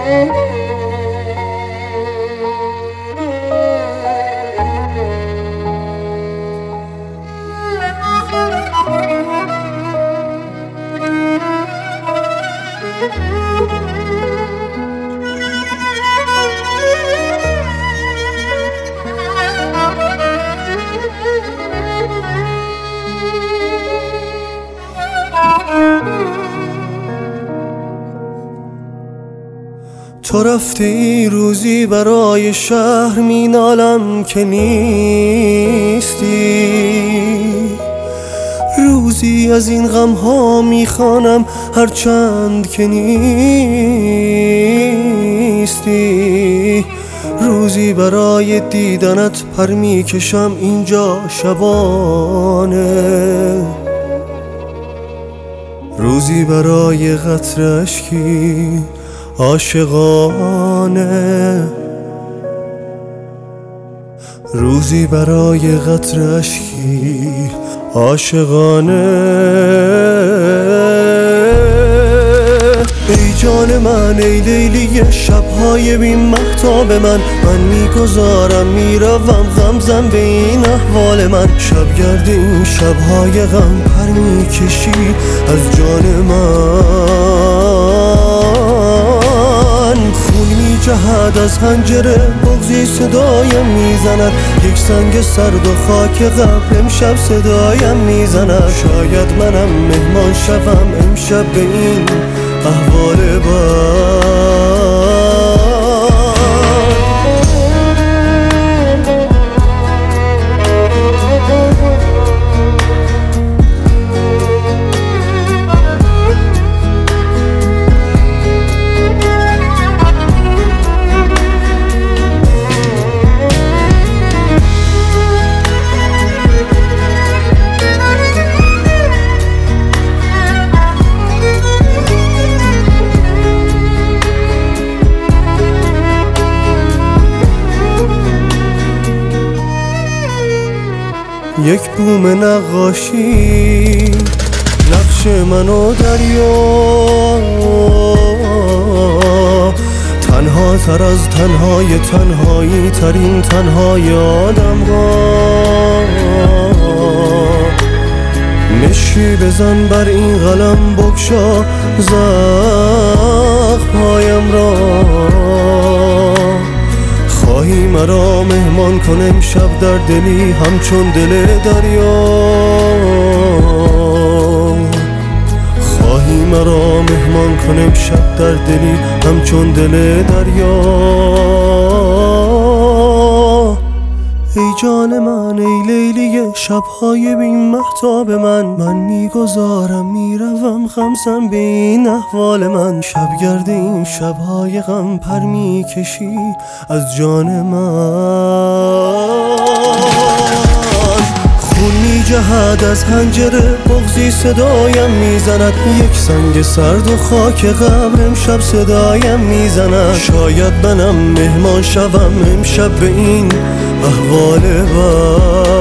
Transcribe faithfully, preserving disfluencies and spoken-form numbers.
تو رفتی روزی برای شهر مینالم که نیستی، روزی از این غم ها میخوانم هرچند که نیستی، روزی برای دیدنت پر میکشم اینجا شبانه، روزی برای قطره اشکی عاشقانه، روزی برای قطره اشکی عاشقانه. ای جان من ای لیلی شبهای بی مهتاب من، من میگذارم میروم غمزن به این احوال من، شبگرد این شبهای غم پر میکشی از جان من، خون میجهد از حنجره بغضی صدایم میزند، یک سنگ سرد و خاک قبل امشب صدایم میزند، شاید منم مهمان شوم امشب به این احوال بد. یک بوم نقاشی نقش من و دریا، تنها تر از تنهای تنهایی ترین تنهای آدم ها، مشی بزن بر این قلم بگشا زخمهایم را، خواهی مرا مهمان کن امشب در دلی همچون دل دریا، خواهی مرا مهمان کن امشب در دلی همچون دل دریا. ای جان من ای لیلی شبهای بی مهتاب من، من میگذارم میروم غمزن به این احوال من، شبگرد این شبهای غم پر میکشی از جان من، خون میجهد از حنجره بغضی صدایم میزند، یک سنگ سرد و خاک قبر امشب صدایم میزند، شاید منم مهمان شوم امشب به این احوال بد.